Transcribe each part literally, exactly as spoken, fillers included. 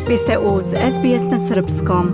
Vi ste uz S B S na srpskom.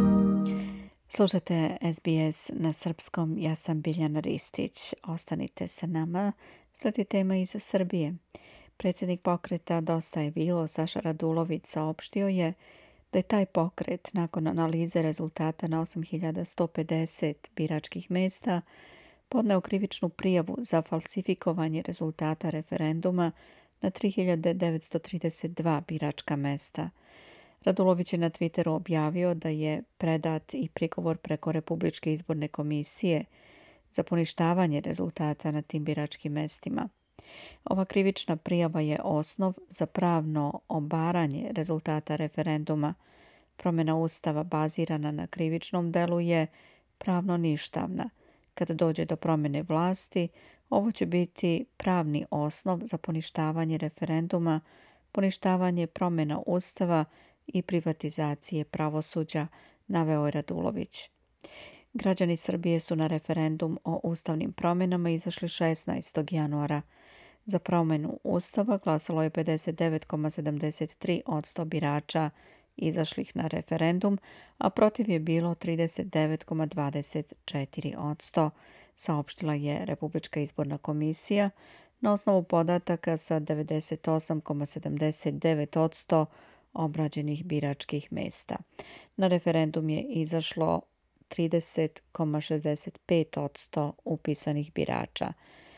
Slušate S B S na srpskom, ja sam Biljana Ristić. Ostanite sa nama, sledi tema iz Srbije. Predsjednik pokreta Dosta je bilo, Saša Radulović, saopštio je da je taj pokret nakon analize rezultata na osam hiljada sto pedeset biračkih mesta podneo krivičnu prijavu za falsifikovanje rezultata referenduma na tri hiljade devetsto trideset dva biračka mesta. Radulović je na Twitteru objavio da je predat i prigovor preko Republičke izborne komisije za poništavanje rezultata na tim biračkim mestima. Ova krivična prijava je osnov za pravno obaranje rezultata referenduma. Promjena Ustava bazirana na krivičnom delu je pravno ništavna. Kad dođe do promjene vlasti, ovo će biti pravni osnov za poništavanje referenduma, poništavanje promjena Ustava i privatizacije pravosuđa, naveo je Radulović. Građani Srbije su na referendum o ustavnim promjenama izašli šesnaestog januara. Za promjenu Ustava glasalo je pedeset devet zarez sedamdeset tri posto birača izašlih na referendum, a protiv je bilo trideset devet zarez dvadeset četiri posto, saopštila je Republička izborna komisija na osnovu podataka sa devedeset osam zarez sedamdeset devet posto obrađenih biračkih mesta. Na referendum je izašlo trideset zarez šezdeset pet posto upisanih birača.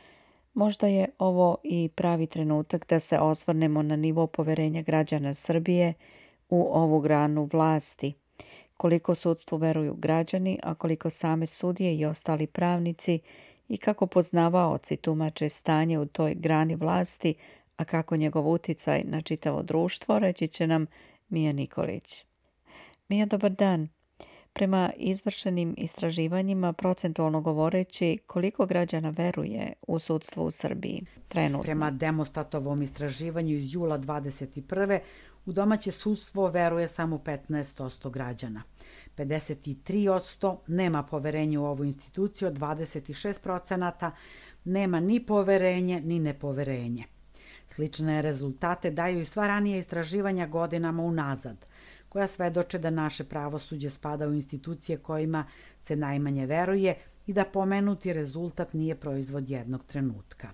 Možda je ovo i pravi trenutak da se osvrnemo na nivo poverenja građana Srbije u ovu granu vlasti. Koliko sudstvu veruju građani, a koliko same sudije i ostali pravnici i kako poznavaoci tumače stanje u toj grani vlasti, a kako njegov uticaj na čitavo društvo, reći će nam Mija Nikolić. Mija, dobar dan. Prema izvršenim istraživanjima, procentualno govoreći, koliko građana veruje u sudstvo u Srbiji trenutno? Prema Demostatovom istraživanju iz jula dvadeset prve. u domaće sudstvo veruje samo petnaest posto građana. pedeset tri posto nema poverenje u ovu instituciju, dvadeset šest posto nema ni poverenje ni nepoverenje. Slične rezultate daju i sva ranija istraživanja godinama unazad, koja svedoče da naše pravosuđe spada u institucije kojima se najmanje veruje i da pomenuti rezultat nije proizvod jednog trenutka.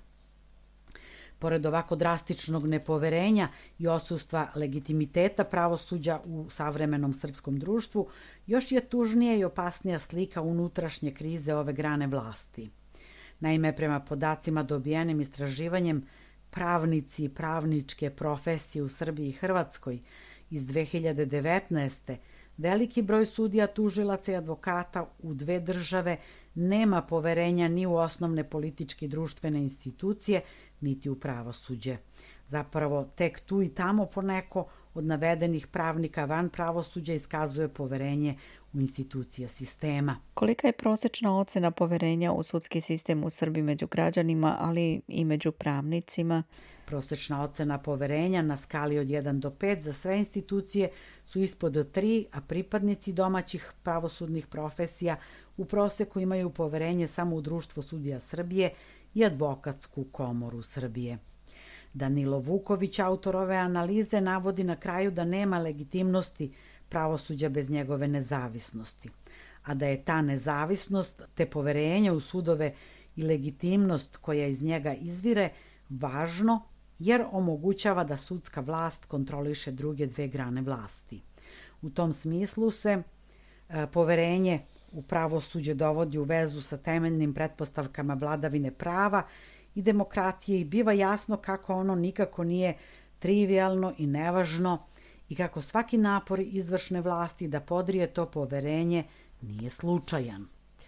Pored ovako drastičnog nepoverenja i odsustva legitimiteta pravosuđa u savremenom srpskom društvu, još je tužnija i opasnija slika unutrašnje krize ove grane vlasti. Naime, prema podacima dobijenim istraživanjem, pravnici i pravničke profesije u Srbiji i Hrvatskoj iz dve hiljade devetnaeste. veliki broj sudija, tužilaca i advokata u dve države nema poverenja ni u osnovne političke i društvene institucije, niti u pravosuđe. Zapravo, tek tu i tamo poneko od navedenih pravnika van pravosuđa iskazuje poverenje u institucije sistema. Kolika je prosječna ocena poverenja u sudski sistem u Srbiji među građanima, ali i među pravnicima? Prosječna ocena poverenja na skali od jedan do pet za sve institucije su ispod tri, a pripadnici domaćih pravosudnih profesija u proseku imaju poverenje samo u Društvo sudija Srbije i Advokatsku komoru Srbije. Danilo Vuković, autor ove analize, navodi na kraju da nema legitimnosti pravosuđa bez njegove nezavisnosti, a da je ta nezavisnost te poverenje u sudove i legitimnost koja iz njega izvire važno jer omogućava da sudska vlast kontroliše druge dve grane vlasti. U tom smislu se e, poverenje u pravosuđe dovodi u vezu sa temeljnim pretpostavkama vladavine prava i demokratije i biva jasno kako ono nikako nije trivijalno i nevažno i kako svaki napor izvršne vlasti da podrije to poverenje nije slučajan.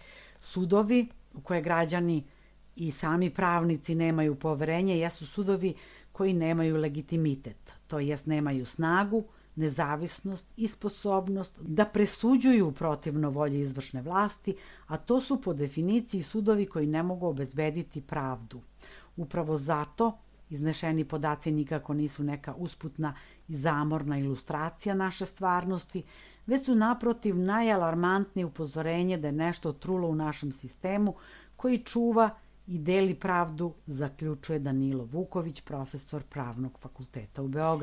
Sudovi u koje građani i sami pravnici nemaju poverenje jesu sudovi koji nemaju legitimitet, to jest nemaju snagu, nezavisnost i sposobnost da presuđuju protivno volji izvršne vlasti, a to su po definiciji sudovi koji ne mogu obezbediti pravdu. Upravo zato iznešeni podaci nikako nisu neka usputna i zamorna ilustracija naše stvarnosti, već su naprotiv najalarmantnije upozorenje da je nešto trulo u našem sistemu koji čuva i deli pravdu, zaključuje Danilo Vuković, profesor Pravnog fakulteta u Beogradu.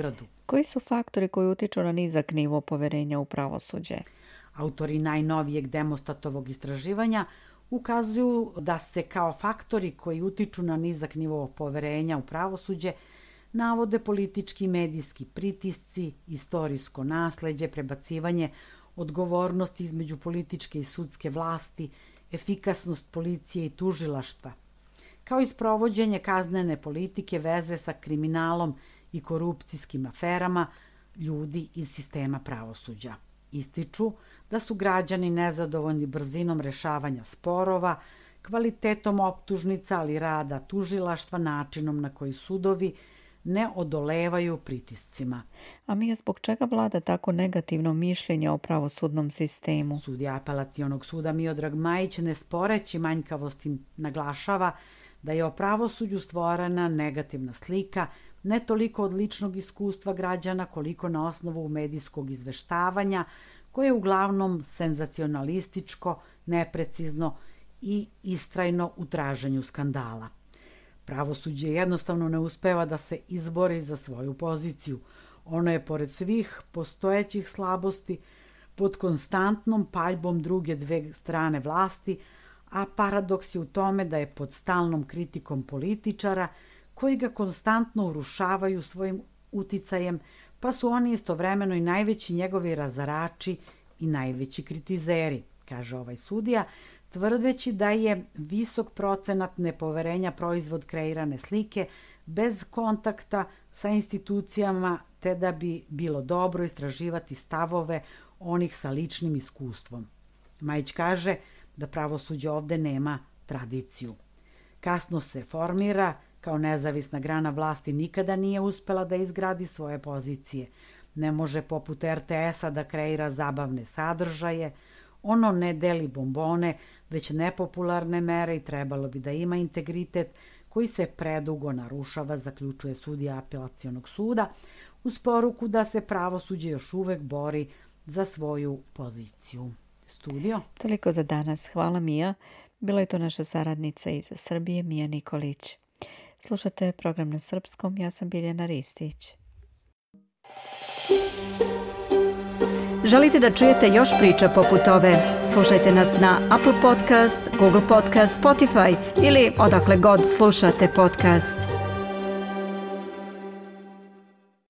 Koji su faktori koji utiču na nizak nivo poverenja u pravosuđe? Autori najnovijeg Demostatovog istraživanja ukazuju da se kao faktori koji utiču na nizak nivo poverenja u pravosuđe navode politički i medijski pritisci, istorijsko nasleđe, prebacivanje odgovornosti između političke i sudske vlasti, efikasnost policije i tužilaštva, kao i sprovođenje kaznene politike, veze sa kriminalom i korupcijskim aferama ljudi iz sistema pravosuđa. Ističu da su građani nezadovoljni brzinom rešavanja sporova, kvalitetom optužnica, ali rada tužilaštva, načinom na koji sudovi ne odolevaju pritiscima. A Mija, zbog čega vlada tako negativno mišljenje o pravosudnom sistemu? Sudija Apelacionog suda Miodrag Majić, ne sporeći manjkavosti, naglašava da je o pravosuđu stvorena negativna slika ne toliko od ličnog iskustva građana koliko na osnovu medijskog izveštavanja koje je uglavnom senzacionalističko, neprecizno i istrajno u traženju skandala. Pravosuđe jednostavno ne uspeva da se izbori za svoju poziciju. Ono je, pored svih postojećih slabosti, pod konstantnom paljbom druge dve strane vlasti, a paradoks je u tome da je pod stalnom kritikom političara koji ga konstantno urušavaju svojim uticajem, pa su oni istovremeno i najveći njegovi razarači i najveći kritizeri, kaže ovaj sudija, tvrdeći da je visok procenat nepoverenja proizvod kreirane slike bez kontakta sa institucijama, te da bi bilo dobro istraživati stavove onih sa ličnim iskustvom. Majić kaže da pravosuđe ovde nema tradiciju. Kasno se formira, kao nezavisna grana vlasti nikada nije uspela da izgradi svoje pozicije. Ne može poput er te es-a da kreira zabavne sadržaje, ono ne deli bombone, već nepopularne mere i trebalo bi da ima integritet koji se predugo narušava, zaključuje sudija Apelacionog suda, uz poruku da se pravosuđe još uvek bori za svoju poziciju. Studio. Toliko za danas. Hvala, Mija. Bila je to naša saradnica iz Srbije, Mija Nikolić. Slušate program na srpskom, ja sam Biljana Ristić. Želite da čujete još priča poput ove? Slušajte nas na Apple Podcast, Google Podcast, Spotify ili odakle god slušate podcast.